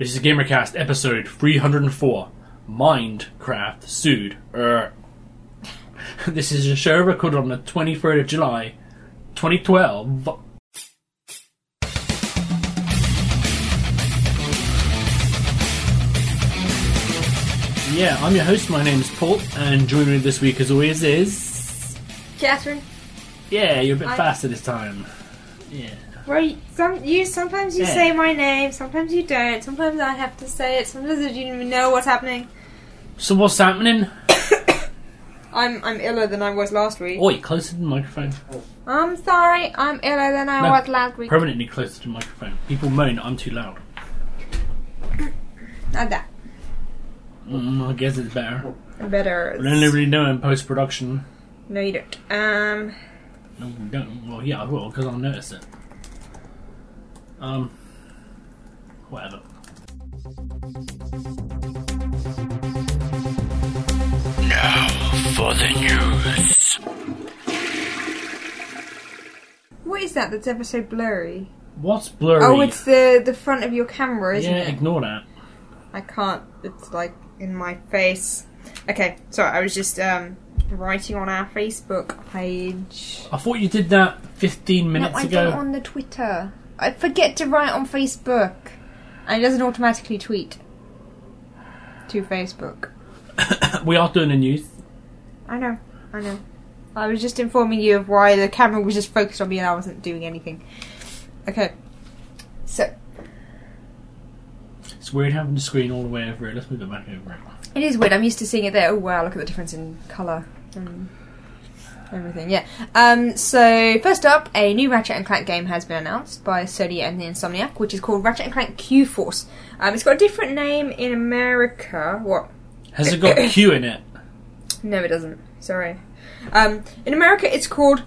This is Gamercast episode 304, Minecraft Sued. This is a show recorded on the 23rd of July, 2012. Yeah, I'm your host, my name is Paul, and joining me this week as always is... Catherine. Yeah, you're a bit faster this time. Yeah. Well, sometimes you say my name, sometimes you don't, sometimes I have to say it, sometimes you don't even know what's happening. So what's happening? I'm iller than I was last week. Oi, closer to the microphone. I'm sorry, I'm iller than I was last week. Permanently closer to the microphone. People moan I'm too loud. Like that. I guess it's better. Better. I don't really know in post-production. No, you don't. No, we don't. Well, yeah, I will, because I'll notice it. Whatever. Now for the news. What is that that's ever so blurry? What's blurry? Oh, it's the front of your camera, isn't it? Yeah, ignore that. I can't. It's like in my face. Okay, sorry, I was just writing on our Facebook page. I thought you did that 15 minutes I ago. did it on the Twitter. I forget to write on Facebook. And it doesn't automatically tweet to Facebook. We are doing the news. I know. I was just informing you of why the camera was just focused on me and I wasn't doing anything. Okay. So. It's weird having the screen all the way over it. Let's move it back over it. It is weird. I'm used to seeing it there. Oh wow, look at the difference in colour and everything. Yeah. So first up, a new Ratchet & Clank game has been announced by Sony and the Insomniac, which is called Ratchet & Clank Q-Force. It's got a different name in America. What? Has it got Q in it? No, it doesn't. Sorry. In America, it's called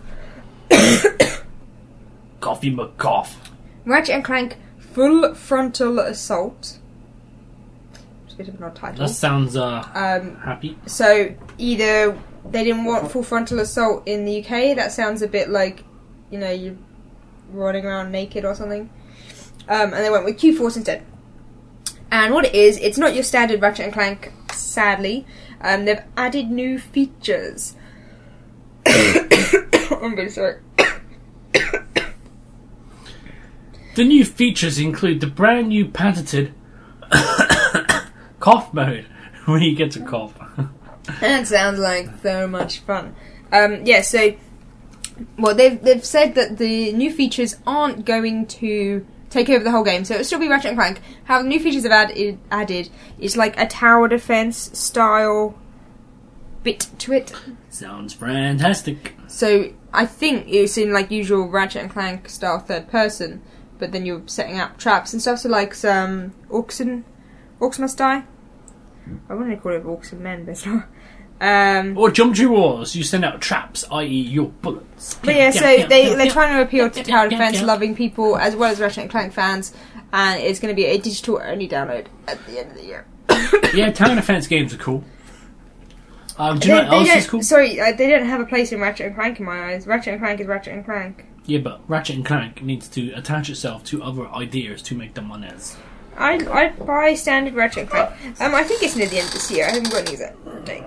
Coffee McCoff. Ratchet & Clank Full Frontal Assault. It's a bit of an odd title. That sounds happy. So either they didn't want Full Frontal Assault in the UK. That sounds a bit like, you know, you're running around naked or something. And they went with Q-Force instead. And what it is, it's not your standard Ratchet & Clank, sadly. They've added new features. I'm very sorry. The new features include the brand new patented cough mode when you get to cough. That sounds like so much fun. They've said that the new features aren't going to take over the whole game, so it'll still be Ratchet & Clank. How the new features have added is like a tower defense style bit to it. Sounds fantastic. So I think it's in like usual Ratchet & Clank style third person, but then you're setting up traps and stuff. So like some Orcs Must Die. I wouldn't call it Orcs and Men, but it's not. Or Geometry Wars, you send out traps, i.e. your bullets. But yeah, so they're trying to appeal to tower defense loving people as well as Ratchet & Clank fans, and it's going to be a digital only download at the end of the year. Yeah, tower defense games are cool. Do you know what else is cool? Sorry, they don't have a place in Ratchet & Clank in my eyes. Ratchet & Clank is Ratchet & Clank. Yeah, but Ratchet & Clank needs to attach itself to other ideas to make them honest. I'd buy standard Ratchet & Clank. I think it's near the end of this year. I haven't got any exact date.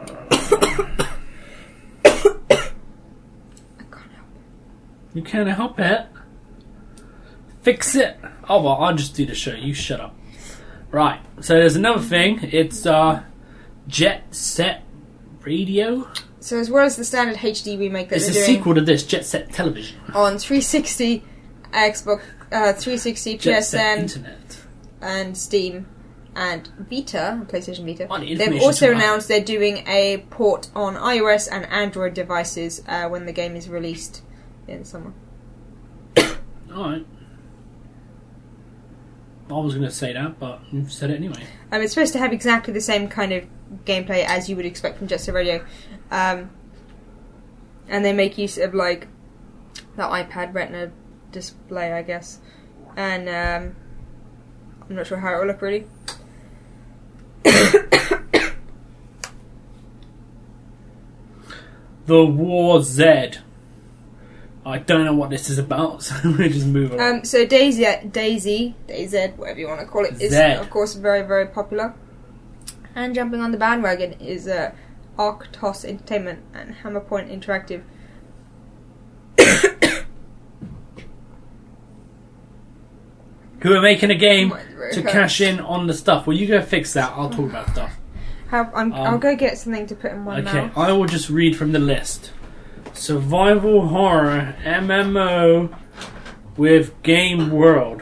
I can't help it. You can't help it. Fix it. Oh well, I'll just do the show. You shut up. Right. So there's another thing. It's Jet Set Radio. So as well as the standard HD remake that it's they're a doing sequel to this, Jet Set Television on 360, Xbox 360, Jet PSN, Set Internet, and Steam, and Vita, PlayStation Vita. They've also announced they're doing a port on iOS and Android devices when the game is released in summer. Alright. I was going to say that, but you've said it anyway. It's supposed to have exactly the same kind of gameplay as you would expect from Jet Set Radio. And they make use of, like, the iPad Retina display, I guess. And, I'm not sure how it will look, really. The War Z. I don't know what this is about, so we'll just move on. So DayZ, whatever you want to call it, is of course very, very popular. And jumping on the bandwagon is Arctos Entertainment and Hammerpoint Interactive. Who are making a game to cash in on the stuff. Well, you go fix that. I'll talk about stuff. I'll go get something to put in one now. Okay, I will just read from the list. Survival horror MMO with game world.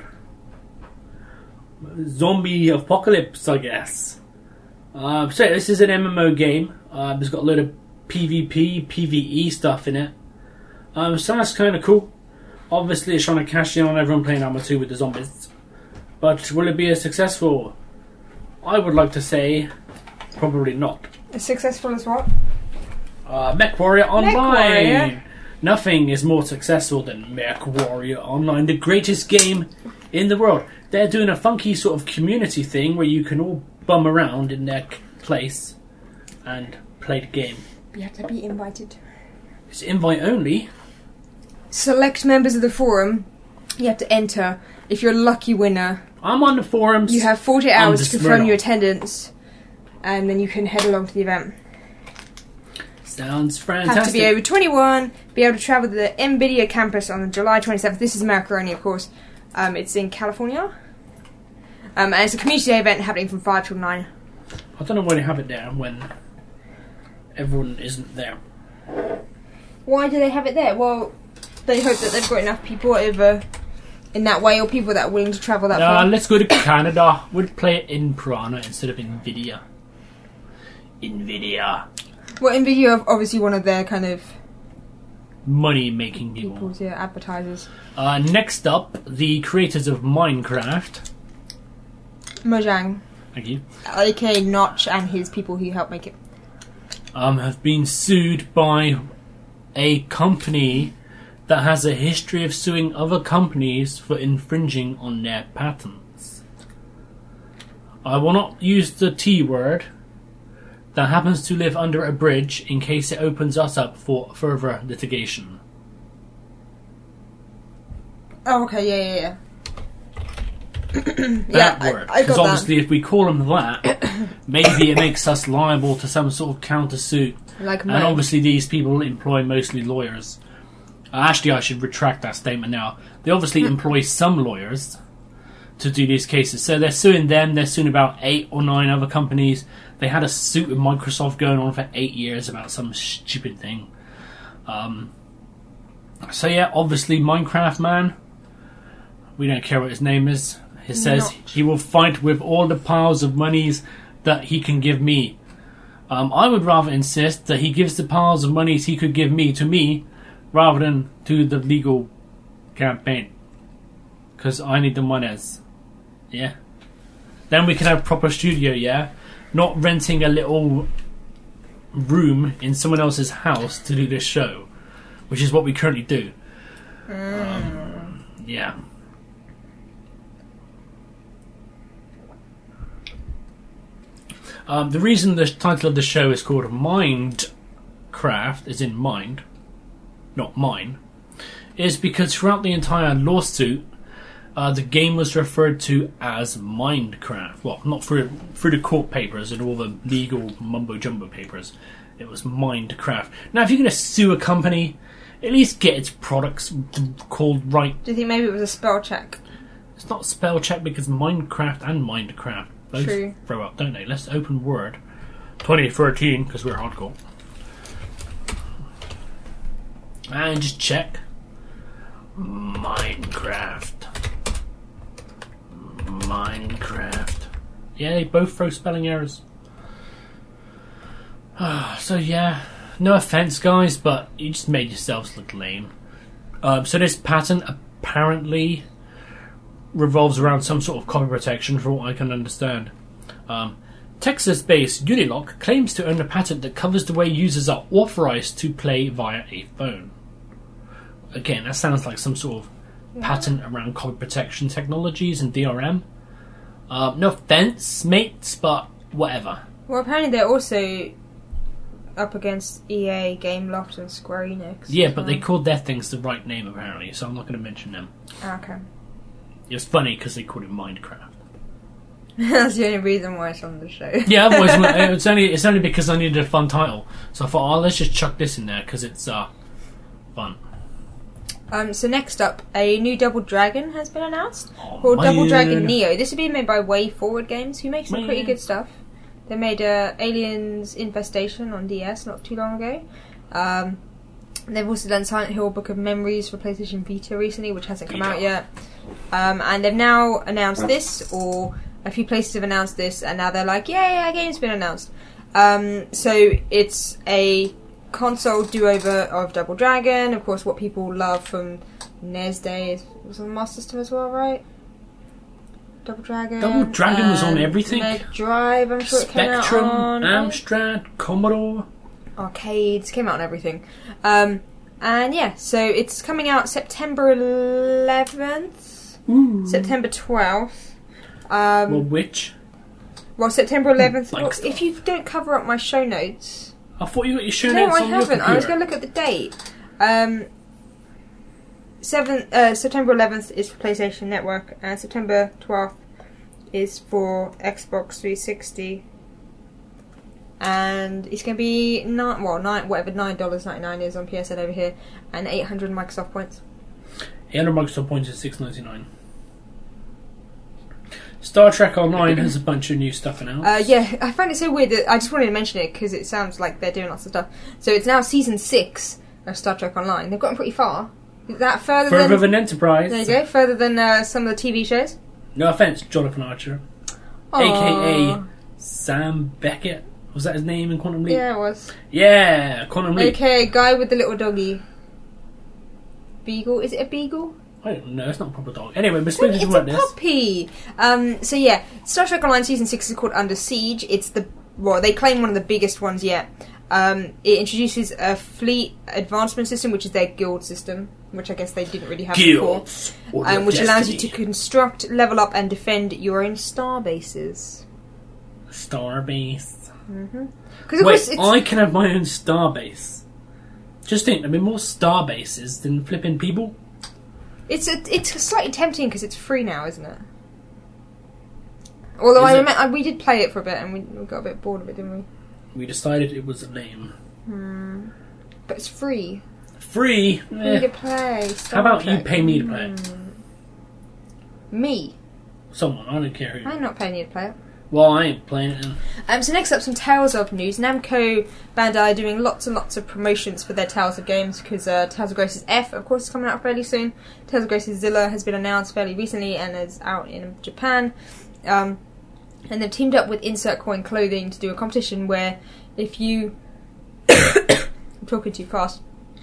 Zombie apocalypse, I guess. So this is an MMO game. It's got a load of PvP, PvE stuff in it. So that's kind of cool. Obviously, it's trying to cash in on everyone playing Arma 2 with the zombies. But will it be as successful? I would like to say, probably not. As successful as what? MechWarrior Online. MechWarrior. Nothing is more successful than MechWarrior Online, the greatest game in the world. They're doing a funky sort of community thing where you can all bum around in their place and play the game. You have to be invited. It's invite only. Select members of the forum. You have to enter. If you're a lucky winner, I'm on the forums. you have 40 hours to confirm your attendance, and then you can head along to the event. Sounds fantastic. Have to be over 21, be able to travel to the NVIDIA campus on July 27th. This is America only, of course. It's in California. And it's a community day event happening from 5 till 9. I don't know why they have it there when everyone isn't there. Why do they have it there? Well, they hope that they've got enough people over in that way, or people that are willing to travel that far. Let's go to Canada. We'll play it in Piranha instead of NVIDIA. NVIDIA. Well, NVIDIA are obviously one of their kind of money-making people. People's, yeah, advertisers. Next up, the creators of Minecraft. Mojang. Thank you. A.K.A. Notch and his people who helped make it. Have been sued by a company that has a history of suing other companies for infringing on their patents. I will not use the T word. That happens to live under a bridge in case it opens us up for further litigation. Oh, okay, yeah. That word. Because obviously if we call them that, maybe it makes us liable to some sort of counter-suit. Like and obviously these people employ mostly lawyers. Actually, I should retract that statement now. They obviously employ some lawyers to do these cases. So they're suing them, they're suing about 8 or 9 other companies. They had a suit with Microsoft going on for 8 years about some stupid thing. So yeah, obviously Minecraft Man, we don't care what his name is. He says he will fight with all the piles of monies that he can give me. I would rather insist that he gives the piles of monies he could give me to me, rather than to the legal campaign. Because I need the monies. Yeah. Then we can have a proper studio, yeah? Not renting a little room in someone else's house to do this show. Which is what we currently do. Yeah. The reason the title of the show is called Mindcraft, as in mind, not mine, is because throughout the entire lawsuit, the game was referred to as Minecraft. Well, not through the court papers and all the legal mumbo-jumbo papers. It was Minecraft. Now, if you're going to sue a company, at least get its products called right. Do you think maybe it was a spell check? It's not spell check because Minecraft and Mindcraft both True. throw up, don't they? Let's open Word. 2013, because we're hardcore. And just check. Minecraft. Yeah, they both throw spelling errors. So yeah, no offense guys, but you just made yourselves look lame. So this patent apparently revolves around some sort of copy protection, for what I can understand. Texas-based Unilock claims to own a patent that covers the way users are authorized to play via a phone. Again, that sounds like some sort of patent around copy protection technologies and DRM. No offense, mates, but whatever. Well, apparently they're also up against EA, Gameloft, and Square Enix. Yeah, but they called their things the right name apparently, so I'm not going to mention them. Okay. It was funny because they called it Minecraft. That's the only reason why it's on the show. Yeah, otherwise it's only because I needed a fun title. So I thought, let's just chuck this in there because it's fun. So next up, a new Double Dragon has been announced called Double Dragon Neo. This will be made by Way Forward Games, who make some pretty good stuff. They made Aliens Infestation on DS not too long ago. They've also done Silent Hill Book of Memories for PlayStation Vita recently, which hasn't come out yet. And they've now announced this, or a few places have announced this, and now they're like, yay, our game's been announced. So it's a console do-over of Double Dragon. Of course, what people love from NES days was on Master System as well, right? Double Dragon was on everything. Mega Drive, I'm sure Spectrum, it came out on Amstrad, Commodore. Arcades, came out on everything. And yeah, so it's coming out September 11th, September 12th. Which? Well, September 11th. Well, if you don't cover up my show notes... I thought you got your show notes on your computer. No, I haven't. I was going to look at the date. September 11th is for PlayStation Network, and September 12th is for Xbox 360. And it's going to be $9.99 is on PSN over here, and 800 Microsoft points. 800 Microsoft points is $6.99. Star Trek Online has a bunch of new stuff announced. Yeah, I find it so weird that I just wanted to mention it because it sounds like they're doing lots of stuff. So it's now season 6 of Star Trek Online. They've gotten pretty far. Is that further than Enterprise? There you go. Further than some of the TV shows. No offense, Jonathan Archer, aka Sam Beckett. Was that his name in Quantum Leap? Yeah, it was. Yeah, Quantum Leap. Okay, guy with the little doggy. Beagle? Is it a beagle? I don't know, it's not a proper dog. Anyway, we're speaking about this. It's a puppy! So yeah, Star Trek Online Season 6 is called Under Siege. It's they claim one of the biggest ones yet. It introduces a fleet advancement system, which is their guild system, which I guess they didn't really have before. Which allows you to construct, level up, and defend your own star bases. Star base? Mm-hmm. Wait, I can have my own star base. Just think, there will be more star bases than flipping people. It's slightly tempting because it's free now, isn't it? Although we did play it for a bit and we got a bit bored of it, didn't we? We decided it was lame. But it's free. Free? Free to play. How about you pay me to play it? Me? Someone, I don't care who. I'm not paying you to play it. Well, I ain't playing it then. So next up, some Tales of news. Namco Bandai are doing lots and lots of promotions for their Tales of games because Tales of Graces F, of course, is coming out fairly soon. Tales of Graces Zilla has been announced fairly recently and is out in Japan. And they've teamed up with Insert Coin Clothing to do a competition where if you... I'm talking too fast.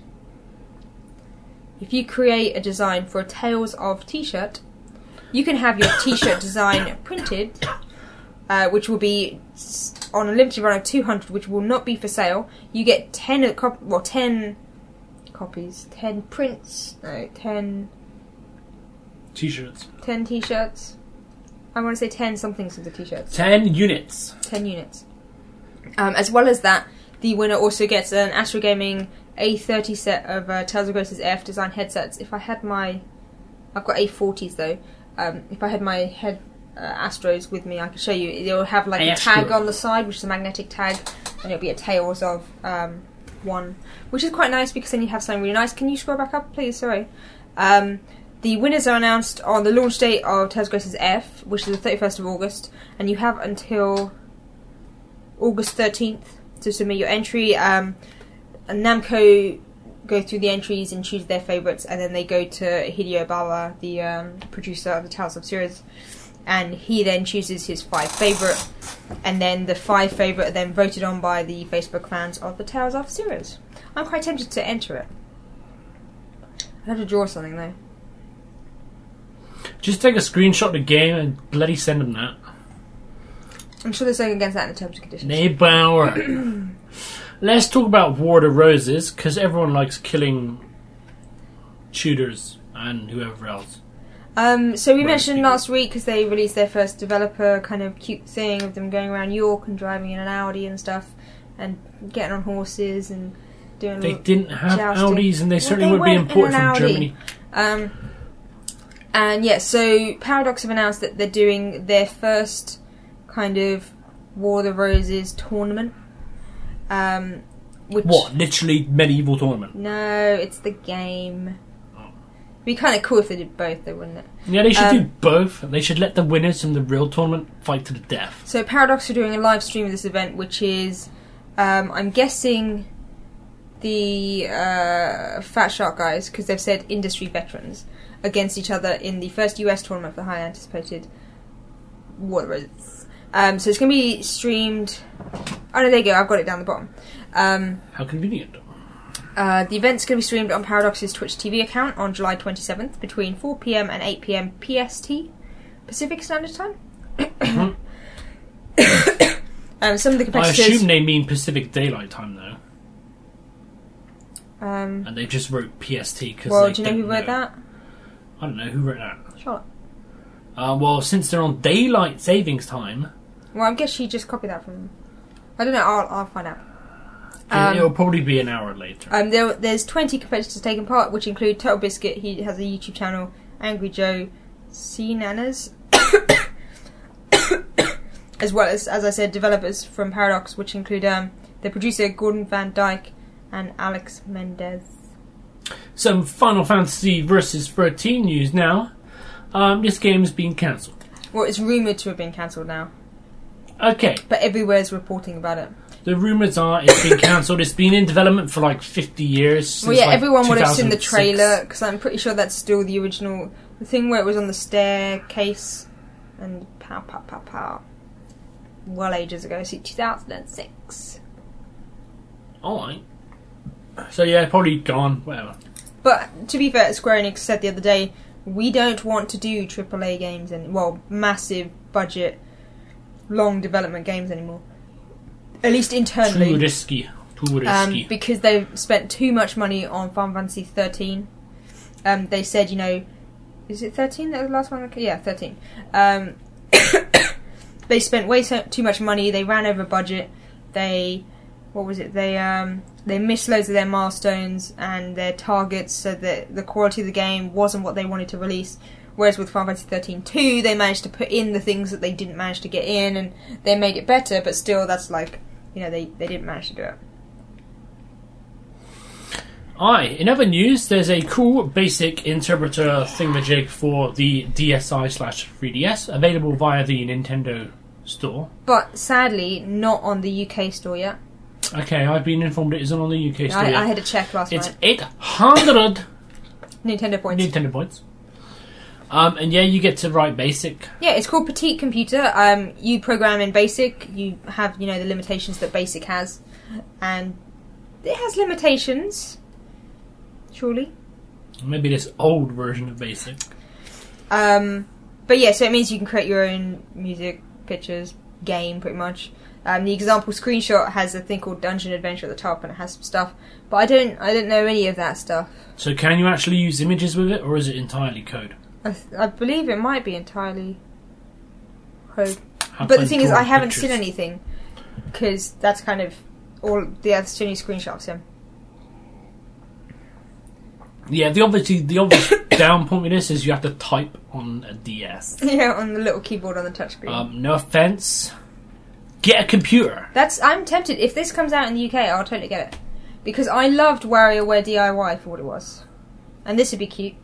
If you create a design for a Tales of t-shirt, you can have your t-shirt design printed... which will be on a limited run of 200, which will not be for sale. You get 10 copies, 10 prints, no, 10 t-shirts. 10 t-shirts. I want to say 10 somethings of the t-shirts. 10 units. 10 units. As well as that, the winner also gets an Astro Gaming A30 set of Tales of Graces AF design headsets. I've got A40s though. If I had my Astros with me, I can show you. It'll have like a tag on the side, which is a magnetic tag, and it'll be a Tales of one, which is quite nice because then you have something really nice. Can you scroll back up, please? Sorry. The winners are announced on the launch date of Tales of Graces F, which is the 31st of August, and you have until August 13th to submit your entry. And Namco go through the entries and choose their favourites, and then they go to Hideo Bawa, the producer of the Tales of series. And he then chooses his 5 favourite, and then the 5 favourite are then voted on by the Facebook fans of the Tales of series. I'm quite tempted to enter it. I have to draw something though. Just take a screenshot of the game and bloody send them that. I'm sure there's something against that in the terms and conditions. Neighbour. Let's talk about War of the Roses, because everyone likes killing Tudors and whoever else. So we mentioned last week because they released their first developer kind of cute thing of them going around York and driving in an Audi and stuff. and getting on horses and doing. They didn't have jousting. Audis, and they certainly wouldn't be imported from Germany. And yeah, so Paradox have announced that they're doing their first kind of War of the Roses tournament. Which, what? Literally medieval tournament? No, it's the game. It'd be kind of cool if they did both, though, wouldn't it? Yeah, they should do both. They should let the winners from the real tournament fight to the death. So Paradox are doing a live stream of this event, which is, I'm guessing, the Fat Shark guys, because they've said industry veterans, against each other in the first US tournament for the highly anticipated War of the Roses. So it's going to be streamed. Oh no, there you go. I've got it down the bottom. How convenient. The event's going to be streamed on Paradox's Twitch TV account on July 27th between 4 PM and 8 PM PST, Pacific Standard Time. Some of the competitors. I assume they mean Pacific Daylight Time, though. And they just wrote PST because. Well, do you know who wrote that? I don't know who wrote that. Charlotte. Well, since they're on daylight savings time. Well, I guess she just copied that from. I don't know. I'll find out. It'll probably be an hour later. There's 20 competitors taking part, which include Total Biscuit. He has a YouTube channel. Angry Joe, C Nanas, as well as I said, developers from Paradox, which include the producer Gordon Van Dyke and Alex Mendez. Some Final Fantasy Versus 13 news now. This game's been cancelled. Well, it's rumoured to have been cancelled now. Okay. But everywhere's reporting about it. The rumours are it's been cancelled. It's been in development for like 50 years. Well, yeah, like everyone would have seen the 2006. trailer, because I'm pretty sure that's still the original. The thing where it was on the staircase and pow, pow, pow, pow. Well, ages ago. See, 2006. Alright. So yeah, probably gone, whatever. But to be fair, Square Enix said the other day, we don't want to do AAA games and massive budget, long development games anymore. At least internally. Too risky. Because they've spent too much money on Final Fantasy 13. They said, is it 13 that was the last one? Yeah, 13. They spent way too much money. They ran over budget. They missed loads of their milestones and their targets, so that the quality of the game wasn't what they wanted to release. Whereas with Final Fantasy 13-2, they managed to put in the things that they didn't manage to get in, and they made it better, but still, that's like, they didn't manage to do it. In other news, there's a cool basic interpreter thingamajig for the DSi/3DS, available via the Nintendo Store. But sadly, not on the UK store yet. Okay, I've been informed it isn't on the UK store yet. I had to check last night. It's 800 Nintendo points. And yeah, you get to write BASIC. Yeah, it's called Petite Computer. You program in BASIC. You have, the limitations that BASIC has. And it has limitations. Surely. Maybe this old version of BASIC. But yeah, so it means you can create your own music, pictures, game, pretty much. The example screenshot has a thing called Dungeon Adventure at the top, and it has some stuff. But I don't know any of that stuff. So can you actually use images with it, or is it entirely code? I believe it might be entirely code. But the thing is, I haven't seen anything, because that's kind of all the other screenshots. Yeah, the obvious down point with this is you have to type on a DS. Yeah, on the little keyboard on the touchscreen. No offense. Get a computer. I'm tempted. If this comes out in the UK, I'll totally get it, because I loved WarioWare DIY for what it was, and this would be cute.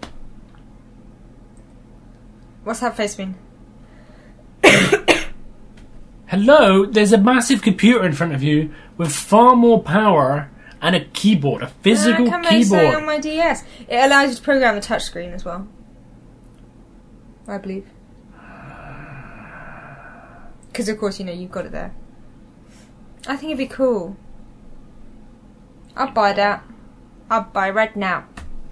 What's that face mean? Hello, there's a massive computer in front of you with far more power and a keyboard, a physical keyboard. On my DS, it allows you to program the touchscreen as well, I believe. Because of course, you've got it there. I think it'd be cool. I'll buy that. I'll buy right now.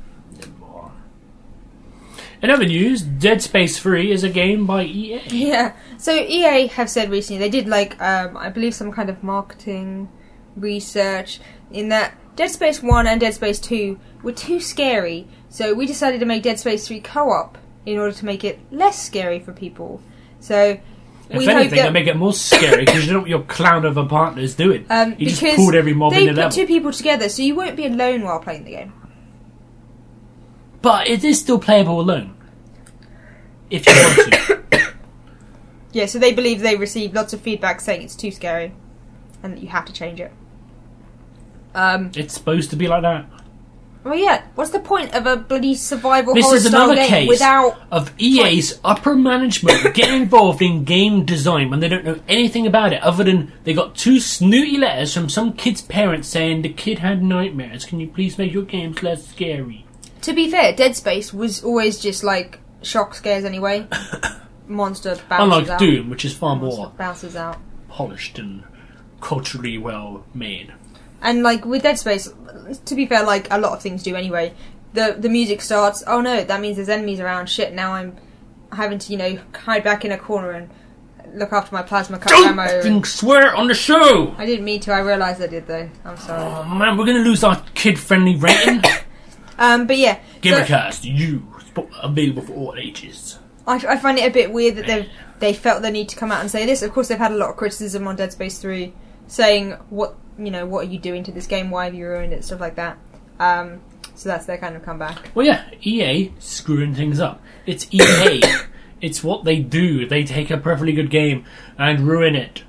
In other news, Dead Space 3 is a game by EA. Yeah. So EA have said recently, they did I believe some kind of marketing research, in that Dead Space 1 and Dead Space 2 were too scary, so we decided to make Dead Space 3 co-op in order to make it less scary for people. So If anything, they make it more scary because you know what your clown of a partner is doing. He just pulled every mob in the level. They put two people together, so you won't be alone while playing the game. But it is still playable alone. If you want to. Yeah, so they believe they received lots of feedback saying it's too scary and that you have to change it. It's supposed to be like that. Well, yeah. What's the point of a bloody survival this horror is style another game case without of EA's upper management getting involved in game design when they don't know anything about it other than they got 2 snooty letters from some kid's parents saying the kid had nightmares. Can you please make your games less scary? To be fair, Dead Space was always just like shock scares anyway. Monster bounces out. Unlike Doom, which is far more bounces out, polished and culturally well made. And like with Dead Space, to be fair, like a lot of things do anyway. The music starts. Oh no, that means there's enemies around. Shit! Now I'm having to hide back in a corner and look after my plasma cut ammo. Don't swear on the show. I didn't mean to. I realised I did though. I'm sorry. Oh man, we're gonna lose our kid-friendly rating. But yeah, Gamercast, available for all ages. I find it a bit weird that they felt the need to come out and say this. Of course, they've had a lot of criticism on Dead Space 3, saying what are you doing to this game? Why have you ruined it? Stuff like that. So that's their kind of comeback. Well, yeah, EA screwing things up. It's EA. It's what they do. They take a perfectly good game and ruin it.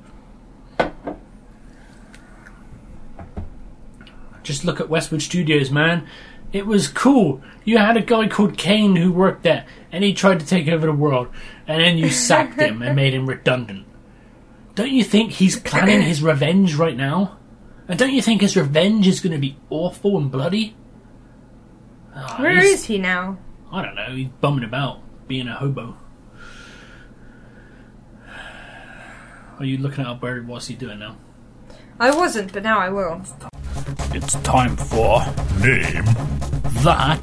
Just look at Westwood Studios, man. It was cool. You had a guy called Kane who worked there, and he tried to take over the world, and then you sacked him and made him redundant. Don't you think he's planning his revenge right now? And don't you think his revenge is going to be awful and bloody? Where is he now? I don't know. He's bumming about, being a hobo. Are you looking up what's he doing now? I wasn't, but now I will. It's time for Name That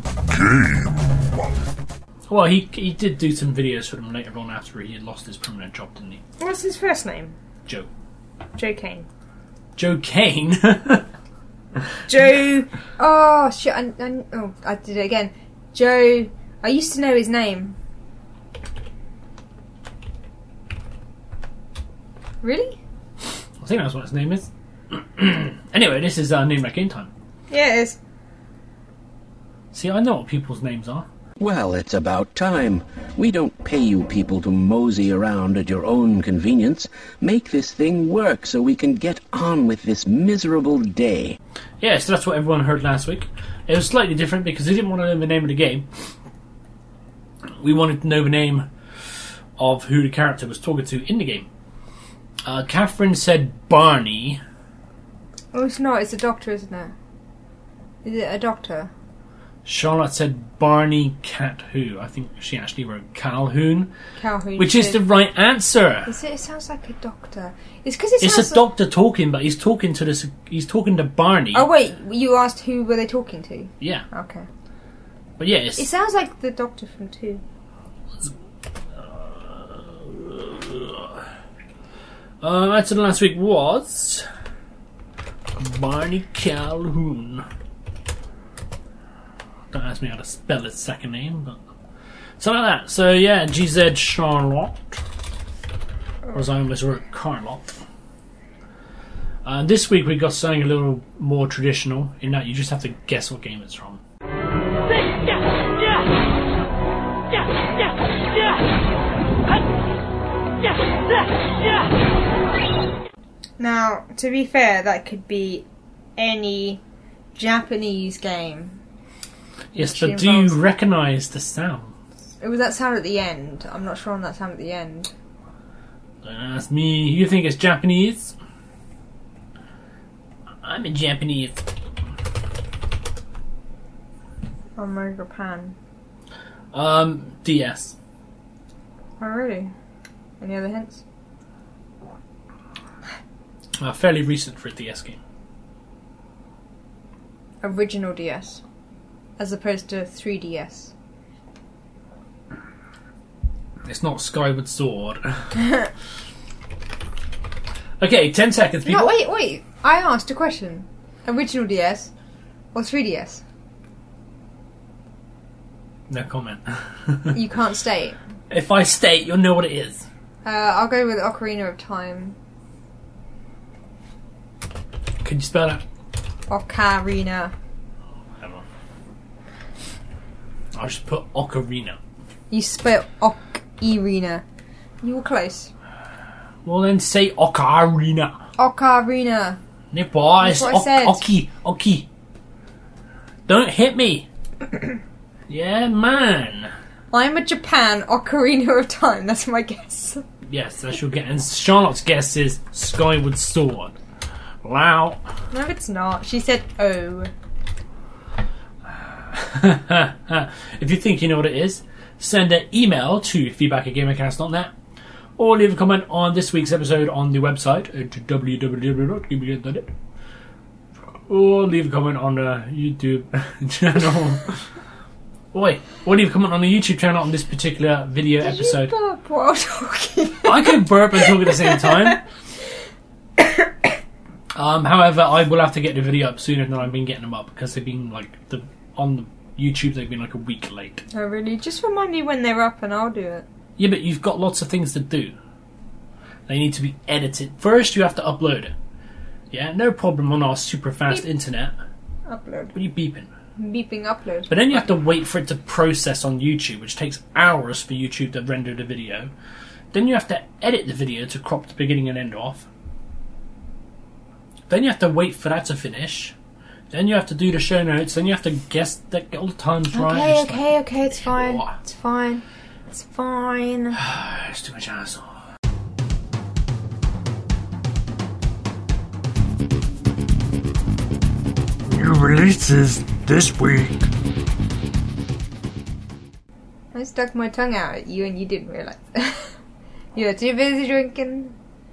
Game. Well, he did do some videos for them later on after he had lost his permanent job, didn't he? What's his first name? Joe. Joe Kane. Joe Kane? Joe... Oh, shit. I did it again. Joe... I used to know his name. Really? I think that's what his name is. Anyway, this is Name That Game time. Yeah, it is. See, I know what people's names are. Well, it's about time. We don't pay you people to mosey around at your own convenience. Make this thing work so we can get on with this miserable day. Yeah, so that's what everyone heard last week. It was slightly different because they didn't want to know the name of the game. We wanted to know the name of who the character was talking to in the game. Catherine said Barney. Oh, it's not. It's a doctor, isn't it? Is it a doctor? Charlotte said Barney Cat Who. I think she actually wrote Calhoun. Calhoun. Which is the right answer. Is it? It sounds like a doctor. It's because it's a doctor talking, but he's talking to Barney. Oh wait, you asked who were they talking to? Yeah. Okay. But yeah, it sounds like the doctor from 2. Answer last week was Barney Calhoun. Don't ask me how to spell his second name, but something like that. So yeah, GZ Charlotte, or as I almost wrote, Carlotte. This week we got something a little more traditional in that you just have to guess what game it's from. Now, to be fair, that could be any Japanese game. Yes, but do you recognise the sound? It was that sound at the end. I'm not sure on that sound at the end. Don't ask me. You think it's Japanese? I'm in Japanese. Or Japan. DS. Oh, really? Any other hints? Fairly recent for a DS game. Original DS. As opposed to 3DS. It's not Skyward Sword. Okay, 10 seconds, people. No, wait. I asked a question. Original DS or 3DS? No comment. You can't state. If I state, you'll know what it is. I'll go with Ocarina of Time. Can you spell it? Ocarina. Hang on. I'll just put Ocarina. You spell Ocarina. You were close. Well, then say Ocarina. Ocarina. No, boys. That's what I said. Oki. Don't hit me. Yeah, man. I'm a Japan Ocarina of Time. That's my guess. Yes, that's your guess. And Charlotte's guess is Skyward Sword. Wow. No, it's not. She said, oh. If you think you know what it is, send an email to feedback@gamercast.net or leave a comment on this week's episode on the website at www.gamercast.net or leave a comment on the YouTube channel. Or leave a comment on the YouTube channel on this particular video episode. You burp while talking. I can burp and talk at the same time. However, I will have to get the video up sooner than I've been getting them up because they've been on the YouTube they've been like a week late. Oh really? Just remind me when they're up and I'll do it. Yeah, but you've got lots of things to do. They need to be edited. First, you have to upload it. Yeah, no problem on our super fast internet. Upload. What are you beeping? Beeping upload. But then you have to wait for it to process on YouTube, which takes hours for YouTube to render the video. Then you have to edit the video to crop the beginning and end off. Then you have to wait for that to finish. Then you have to do the show notes. Then you have to guess that all the times right. Okay, it's fine. What? It's fine. It's fine. It's too much hassle. New releases this week. I stuck my tongue out at you and you didn't realise. You were too busy drinking.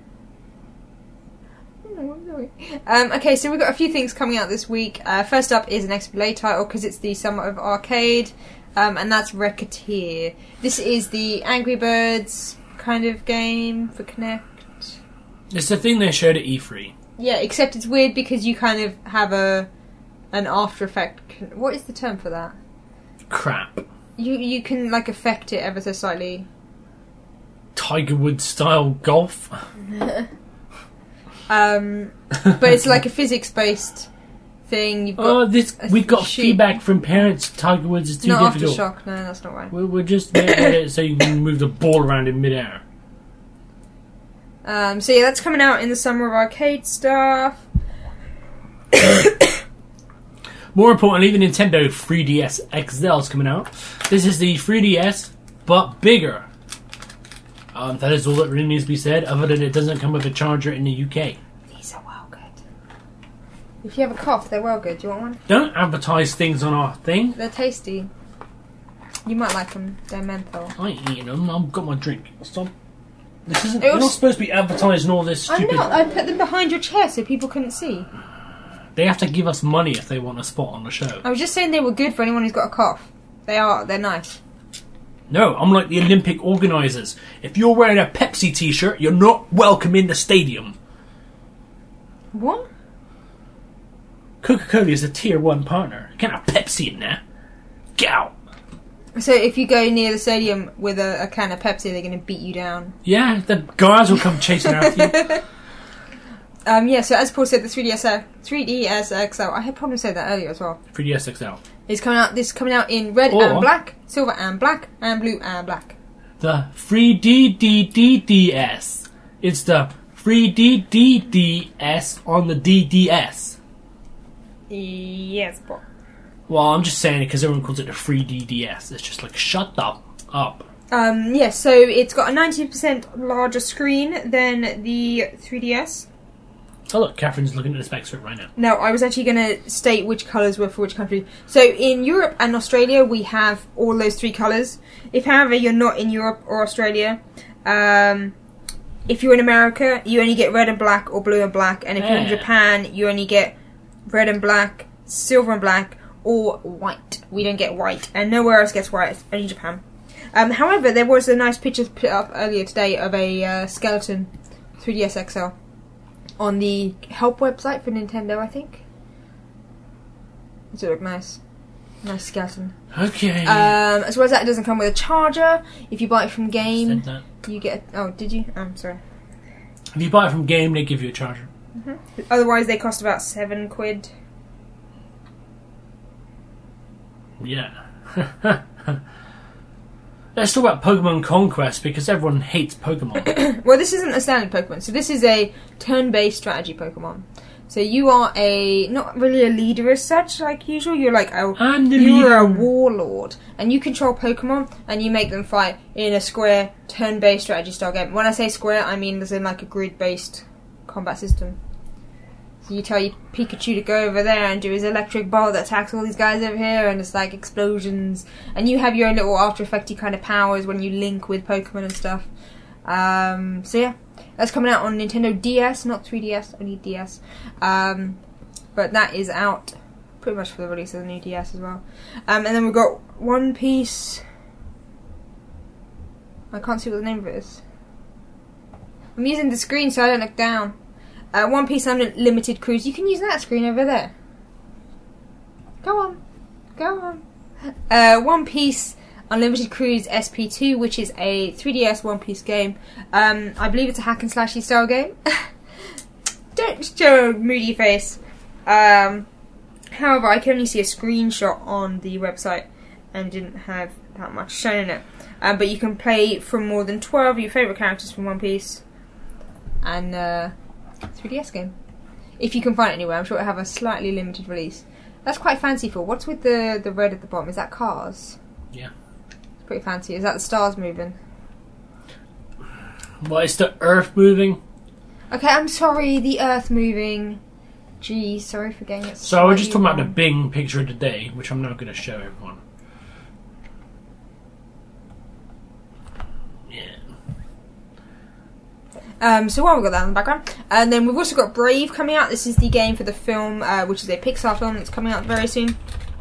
Okay, so we've got a few things coming out this week. First up is an XBLA title because it's the Summer of Arcade, and that's Racketeer. This is the Angry Birds kind of game for Kinect. It's the thing they showed at E3. Yeah, except it's weird because you kind of have an After Effect. What is the term for that? Crap. You can like affect it ever so slightly. Tiger Woods style golf. But it's like a physics-based thing. You've got we've got feedback from parents. Tiger Woods is too not difficult. Aftershock, no, that's not right. We're just making it so you can move the ball around in midair. So yeah, that's coming out in the Summer of Arcade stuff. More importantly, the Nintendo 3DS XL is coming out. This is the 3DS, but bigger. That is all that really needs to be said, other than it doesn't come with a charger in the UK. These are well good. If you have a cough, they're well good. Do you want one? Don't advertise things on our thing. They're tasty. You might like them. They're menthol. I ain't eating them. I've got my drink. Stop. This isn't. You're not supposed to be advertising all this stupid. I'm not. I put them behind your chair so people couldn't see. They have to give us money if they want a spot on the show. I was just saying they were good for anyone who's got a cough. They are. They're nice. No, I'm like the Olympic organisers. If you're wearing a Pepsi t-shirt, you're not welcome in the stadium. What? Coca-Cola is a tier 1 partner. You can't have Pepsi in there. Get out. So if you go near the stadium with a can of Pepsi, they're going to beat you down. Yeah, the guards will come chasing after you. Yeah, so as Paul said, the 3DS XL, I had problems saying that earlier as well. 3DS XL. This is coming out in red and black, silver and black, and blue and black. The 3DDDDS. It's the 3DDDS on the DDS. Yes, Paul. Well, I'm just saying it because everyone calls it the 3DDS. It's just like, shut up. Yes, so it's got a 90% larger screen than the 3DS. Oh look, Catherine's looking at the specs for it right now. No, I was actually going to state which colours were for which country. So in Europe and Australia, we have all those 3 colours. If, however, you're not in Europe or Australia, if you're in America, you only get red and black or blue and black. And if you're in Japan, you only get red and black, silver and black, or white. We don't get white. And nowhere else gets white, only Japan. However, there was a nice picture put up earlier today of a skeleton 3DS XL. On the help website for Nintendo, I think. Does it look nice? Nice skeleton. Okay. As well as that, it doesn't come with a charger. If you buy it from Game, Said that. you get... Oh, did you? I'm sorry. If you buy it from Game, they give you a charger. Otherwise, they cost about £7. Yeah. Let's talk about Pokemon Conquest, because everyone hates Pokemon. Well, this isn't a standard Pokemon. So this is a turn-based strategy Pokemon. So you are not really a leader as such, like usual. You're like you're a warlord, and you control Pokemon, and you make them fight in a square turn-based strategy style game. When I say square, I mean there's like a grid-based combat system. So you tell your Pikachu to go over there and do his electric ball that attacks all these guys over here, and it's like explosions. And you have your own little After Effecty kind of powers when you link with Pokemon and stuff. So yeah, that's coming out on Nintendo DS, not 3DS, only DS. But that is out pretty much for the release of the new DS as well. And then we've got One Piece. I can't see what the name of it is. I'm using the screen so I don't look down. One Piece Unlimited Cruise. You can use that screen over there. Go on. One Piece Unlimited Cruise SP2, which is a 3DS One Piece game. I believe it's a hack and slashy style game. Don't show a moody face. However, I can only see a screenshot on the website and didn't have that much shown in it. But you can play from more than 12 of your favourite characters from One Piece. And 3DS game. If you can find it anywhere, I'm sure it'll have a slightly limited release. That's quite fanciful. What's with the red at the bottom? Is that cars? Yeah. It's pretty fancy. Is that the stars moving? Well, it's the Earth moving. Okay, I'm sorry, the Earth moving. Gee, sorry for getting it. So we're just talking about the Bing picture of the day, which I'm not going to show everyone. So while we've got that in the background, and then we've also got Brave coming out. This is the game for the film, which is a Pixar film that's coming out very soon.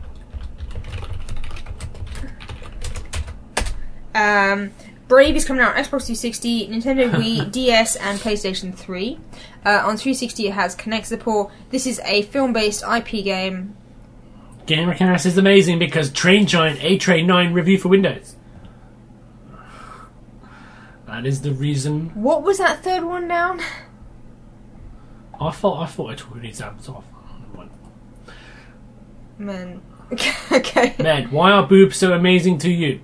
Brave is coming out on Xbox 360, Nintendo Wii, DS, and PlayStation 3. On 360, it has Kinect support. This is a film-based IP game. Game mechanics is amazing because Train Giant A-Train 9 review for Windows. That is the reason. What was that third one down? I thought I took these apps off. Man. Okay. Man, why are boobs so amazing to you?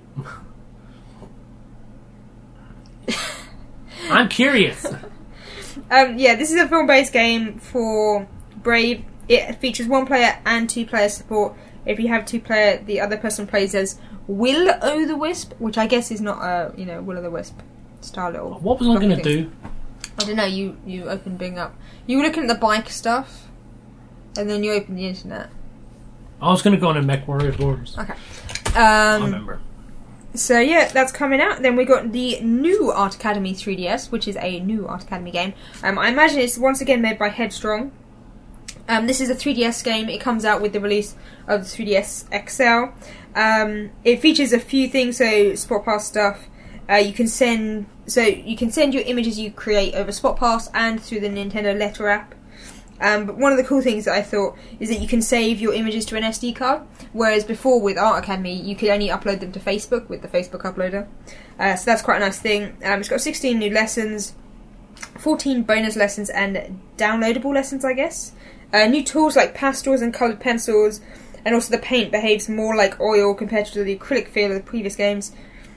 I'm curious. Yeah, this is a film-based game for Brave. It features 1-player and 2-player support. If you have 2-player, the other person plays as Will-O-the-Wisp, which I guess is not a Will-O-the-Wisp style little. What was I going to do? I don't know. You opened Bing up. You were looking at the bike stuff, and then you opened the internet. I was going to go on a MechWarrior forums. Okay. I remember. So yeah, that's coming out. Then we got the new Art Academy 3DS, which is a new Art Academy game. I imagine it's once again made by Headstrong. This is a 3DS game. It comes out with the release of the 3DS XL. It features a few things, so Spot Pass stuff. You can send your images you create over Spot Pass and through the Nintendo Letter app. But one of the cool things that I thought is that you can save your images to an SD card, whereas before with Art Academy you could only upload them to Facebook with the Facebook uploader. So that's quite a nice thing. It's got 16 new lessons, 14 bonus lessons and downloadable lessons, I guess. New tools like pastels and coloured pencils, and also the paint behaves more like oil compared to the acrylic feel of the previous games.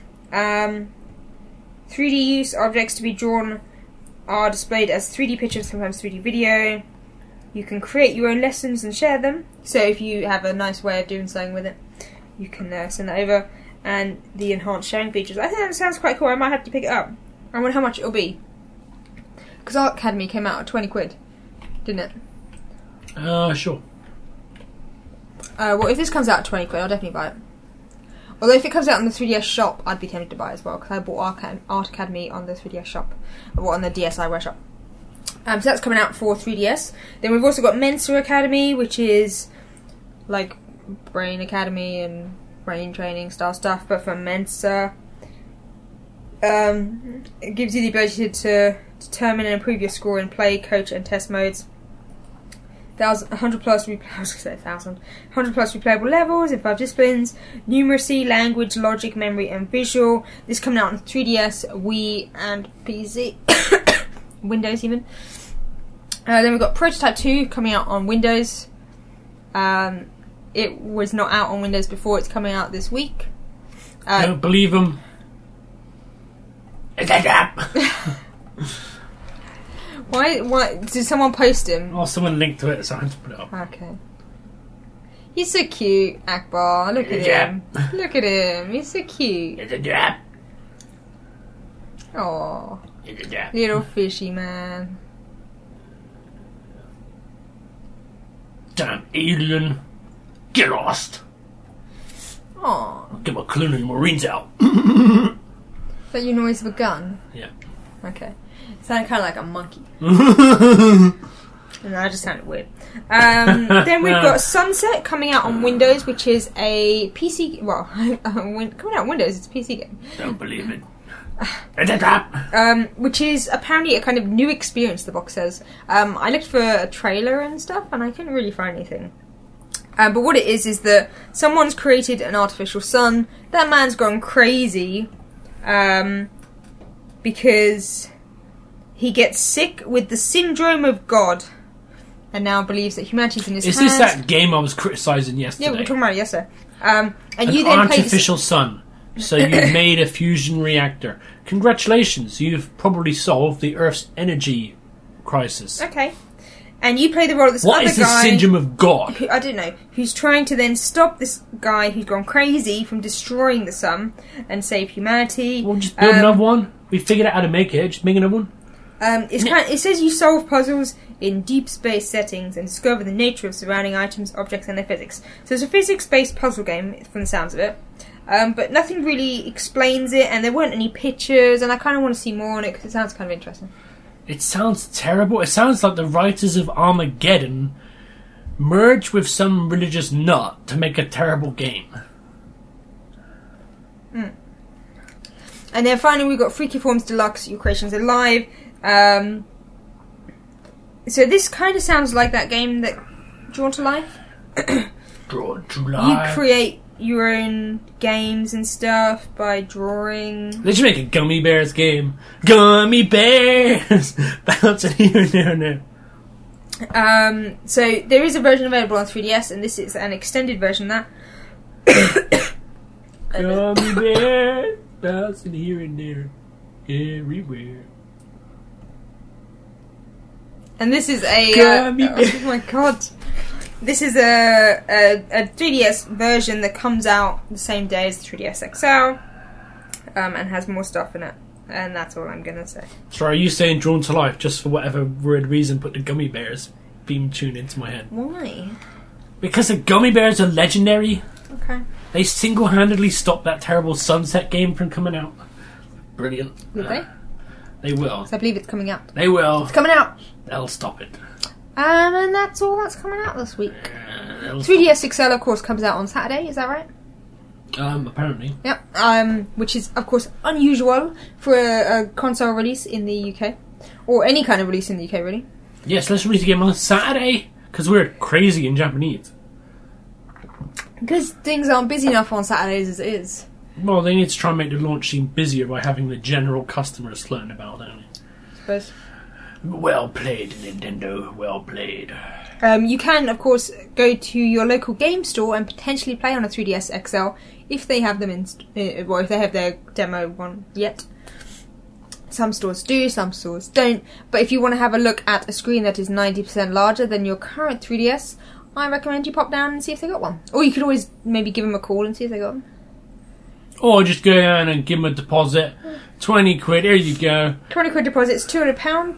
3D use objects to be drawn are displayed as 3D pictures, sometimes 3D video. You can create your own lessons and share them. So if you have a nice way of doing something with it, you can send that over. And the enhanced sharing features. I think that sounds quite cool. I might have to pick it up. I wonder how much it'll be. Because Art Academy came out at 20 quid, didn't it? Sure. Well, if this comes out at 20 quid, I'll definitely buy it. Although if it comes out on the 3DS shop, I'd be tempted to buy it as well, because I bought Art Academy on the 3DS shop. Or on the DSiWare shop. So that's coming out for 3DS. Then we've also got Mensa Academy, which is like Brain Academy and brain training style stuff, but for Mensa. It gives you the ability to determine and improve your score in play, coach and test modes. 100 plus I was gonna say 1,000. 100 plus replayable levels in 5 disciplines, numeracy, language, logic, memory, and visual. This coming out on 3DS, Wii, and PC. Windows even. Then we've got Prototype 2 coming out on Windows. It was not out on Windows before. It's coming out this week. Don't believe them. Why did someone post him? Oh, someone linked to it, so I had to put it up. Okay. He's so cute, Akbar. Look at him. Look at him. He's so cute. Aww. Little fishy man. Damn alien. Get lost. Aww. Get my colonial marines out. Is that your noise of a gun? Yeah. Okay. It sounded kind of like a monkey. No, that just sounded weird. Then we've got Sunset coming out on Windows, which is a PC... Well, coming out on Windows, it's a PC game. Don't believe it. Which is apparently a kind of new experience, the box says. I looked for a trailer and stuff, and I couldn't really find anything. But what it is that someone's created an artificial sun. That man's gone crazy because he gets sick with the syndrome of God and now believes that humanity's in his hands. Is this that game I was criticising yesterday? Yeah, we were talking about it yesterday. And an you then artificial sun. So you've made a fusion reactor. Congratulations, you've probably solved the Earth's energy crisis. Okay. And you play the role of this other guy... What is the syndrome of God? I don't know. Who's trying to then stop this guy who's gone crazy from destroying the sun and save humanity. Well, just build another one. We figured out how to make it. Just make another one. It says you solve puzzles in deep space settings and discover the nature of surrounding items, objects, and their physics. So it's a physics-based puzzle game, from the sounds of it. But nothing really explains it, and there weren't any pictures, and I kind of want to see more on it because it sounds kind of interesting. It sounds terrible. It sounds like the writers of Armageddon merged with some religious nut to make a terrible game. And then finally we've got Freaky Forms Deluxe, Your Creations Alive. So this kind of sounds like that game that Drawn to Life. Drawn to Life. You create your own games and stuff by drawing. They should make a Gummy Bears game. Gummy Bears! Bouncing here and there and there. So there is a version available on 3DS, and this is an extended version of that. Gummy Bears! Bouncing here and there. Everywhere. And this is a... Gummy Bears! Oh my god. This is a 3DS version that comes out the same day as the 3DS XL, and has more stuff in it. And that's all I'm going to say. So are you saying Drawn to Life just for whatever weird reason put the Gummy Bears theme tune into my head? Why? Because the Gummy Bears are legendary. Okay. They single-handedly stopped that terrible Sunset game from coming out. Brilliant. Will they? They will. So I believe it's coming out. They will. It's coming out! They'll stop it. And that's all that's coming out this week. 3DS XL, of course, comes out on Saturday, is that right? Apparently. Yep. Which is, of course, unusual for a console release in the UK. Or any kind of release in the UK, really. Yes, let's release the game on Saturday. Because we're crazy in Japanese. Because things aren't busy enough on Saturdays as it is. Well, they need to try and make the launch seem busier by having the general customers flirting about, don't they? I suppose. Well played, Nintendo. Well played. You can, of course, go to your local game store and potentially play on a 3DS XL if they have them if they have their demo one yet. Some stores do, some stores don't. But if you want to have a look at a screen that is 90% larger than your current 3DS, I recommend you pop down and see if they got one. Or you could always maybe give them a call and see if they got one. Or just go down and give them a deposit. 20 quid, here you go. 20 quid deposit is £200.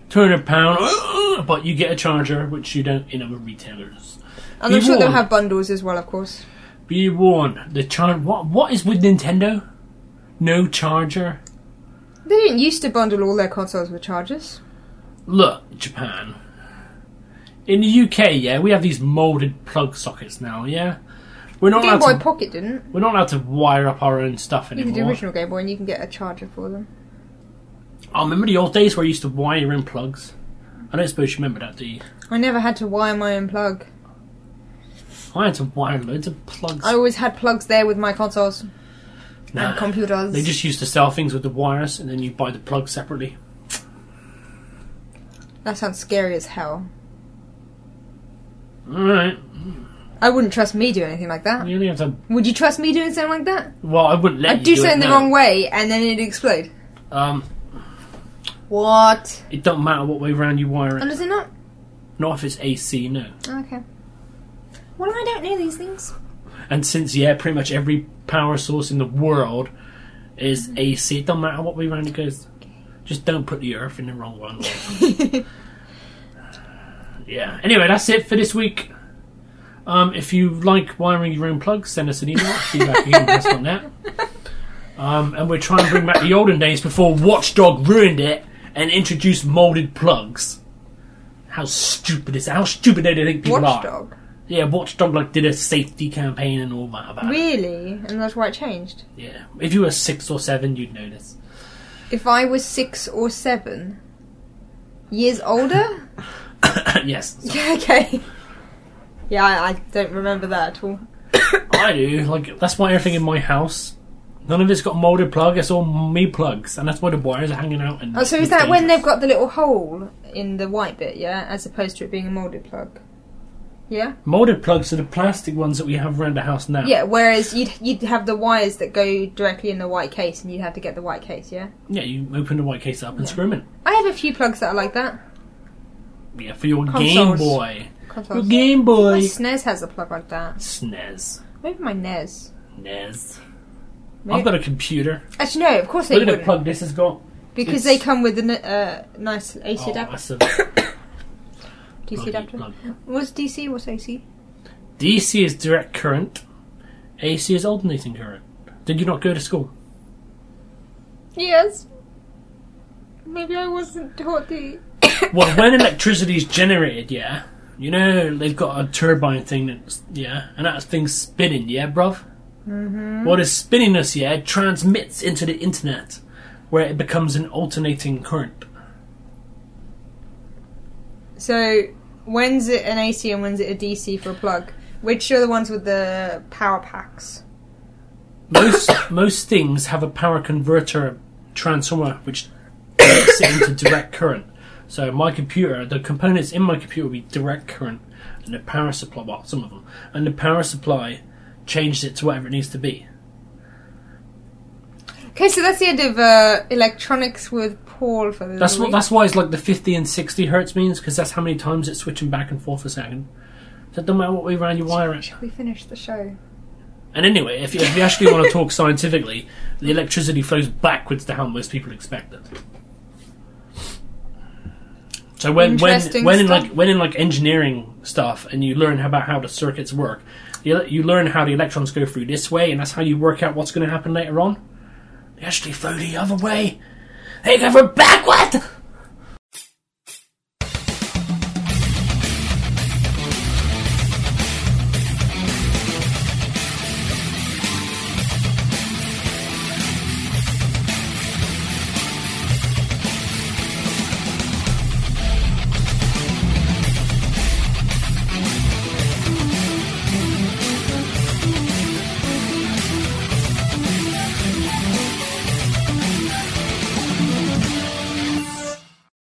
£200, but you get a charger, which you don't in other retailers. And I'm sure they'll have bundles as well, of course. Be warned. What is with Nintendo? No charger? They didn't used to bundle all their consoles with chargers. Look, Japan. In the UK, yeah, we have these moulded plug sockets now, yeah? We're not Game allowed Boy to, Pocket didn't. We're not allowed to wire up our own stuff You anymore. can do original Game Boy and you can get a charger for them. I remember the old days where you used to wire in plugs. I don't suppose you remember that, do you? I never had to wire my own plug. I had to wire loads of plugs. I always had plugs there with my consoles Nah, and computers. they just used to sell things with the wires, and then you buy the plugs separately. That sounds scary as hell. Alright. I wouldn't trust me doing anything like that. You only have to... Would you trust me doing something like that? Well, I wouldn't let I'd you do something it, the no. wrong way and then it'd explode. What? It don't matter what way round you wire And it. does it not? Not if it's AC, no. Okay. Well, I don't know these things. And since, yeah, pretty much every power source in the world is AC, it don't matter what way round it goes. Just don't put the earth in the wrong one. Yeah. Anyway, that's it for this week. If you like wiring your own plugs, send us an email. feedback@unibest.net. And we're trying to bring back the olden days before Watchdog ruined it and introduced molded plugs. How stupid is that? How stupid do they think people are? Watchdog? Yeah, Watchdog did a safety campaign and all that about it. Really? And that's why it changed? Yeah. If you were 6 or 7, you'd know this. If I was 6 or 7 years older? Yes. Okay. Yeah, I don't remember that at all. I do. That's why everything in my house, none of it's got a molded plug. It's all me plugs, and that's why the wires are hanging out. And Oh, so is that when they've got the little hole in the white bit, yeah? As opposed to it being a moulded plug? Yeah? Molded plugs are the plastic ones that we have around the house now. Yeah, whereas you'd have the wires that go directly in the white case and you'd have to get the white case, yeah? Yeah, you open the white case up and screw them in. I have a few plugs that are like that. Yeah, for your Consoles. Game Boy. Consoles. Your Game Boy. My SNES has a plug like that. SNES. Maybe my NES. NES. Maybe. I've got a computer. Actually, no, of course they Look at the wouldn't. plug this has got. Because It's- they come with a nice AC adapter. That's a DC bloody adapter. plug. What's DC? What's AC? DC is direct current. AC is alternating current. Did you not go to school? Yes. Maybe I wasn't taught the... Well, when electricity is generated, yeah, you know they've got a turbine thing that's, yeah, and that thing's spinning, yeah, bruv? Mm-hmm. What is spinning us, yeah, transmits into the internet, where it becomes an alternating current. So, when's it an AC and when's it a DC for a plug? Which are the ones with the power packs? Most things have a power converter transformer which converts it into direct current. So my computer, the components in my computer will be direct current, and the power supply, well, some of them, and the power supply changes it to whatever it needs to be. Okay, so that's the end of electronics with Paul for the That's week. what. That's why it's like the 50 and 60 hertz means, because that's how many times it's switching back and forth a second. So it doesn't matter what way around you wire it. Shall we finish the show? And anyway, if you actually want to talk scientifically, the electricity flows backwards to how most people expect it. So when Interesting in stuff. like engineering stuff, and you learn about how the circuits work, you learn how the electrons go through this way, and that's how you work out what's going to happen later on. They actually flow the other way. They go from backward.